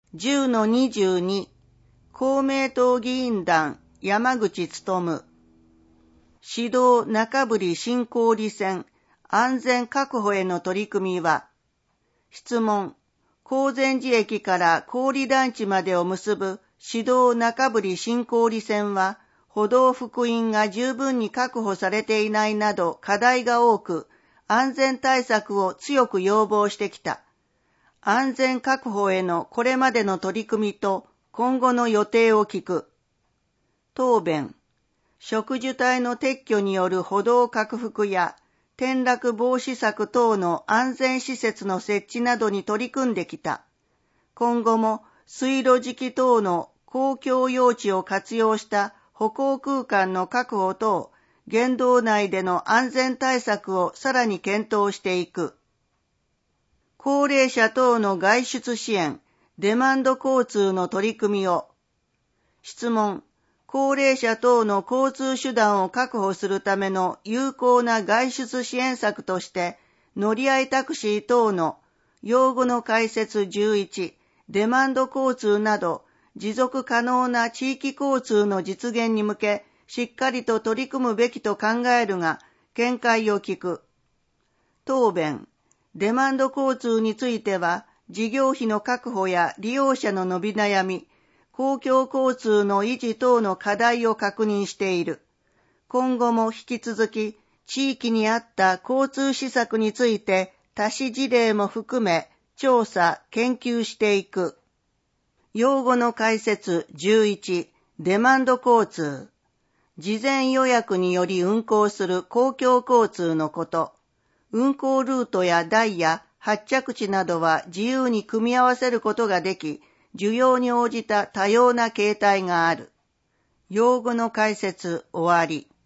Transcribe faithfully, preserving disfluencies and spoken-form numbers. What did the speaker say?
じゅうのにじゅうに 公明党議員団山口努指導中振新小売線安全確保への取り組みは、質問、高善寺駅から小売団地までを結ぶ指導中振新小売線は、歩道幅員が十分に確保されていないなど課題が多く、安全対策を強く要望してきた。安全確保へのこれまでの取り組みと今後の予定を聞く。答弁、植樹帯の撤去による歩道拡幅や転落防止策等の安全施設の設置などに取り組んできた。今後も水路敷等の公共用地を活用した歩行空間の確保等、県道内での安全対策をさらに検討していく。高齢者等の外出支援、デマンド交通の取り組みを。質問、高齢者等の交通手段を確保するための有効な外出支援策として、乗り合いタクシー等の用語の解説じゅういち、デマンド交通など、持続可能な地域交通の実現に向け、しっかりと取り組むべきと考えるが、見解を聞く。答弁、デマンド交通については、事業費の確保や利用者の伸び悩み、公共交通の維持等の課題を確認している。今後も引き続き、地域に合った交通施策について、他市事例も含め、調査、研究していく。用語の解説じゅういち、デマンド交通。事前予約により運行する公共交通のこと。運行ルートや台や発着地などは自由に組み合わせることができ、需要に応じた多様な形態がある。用語の解説終わり。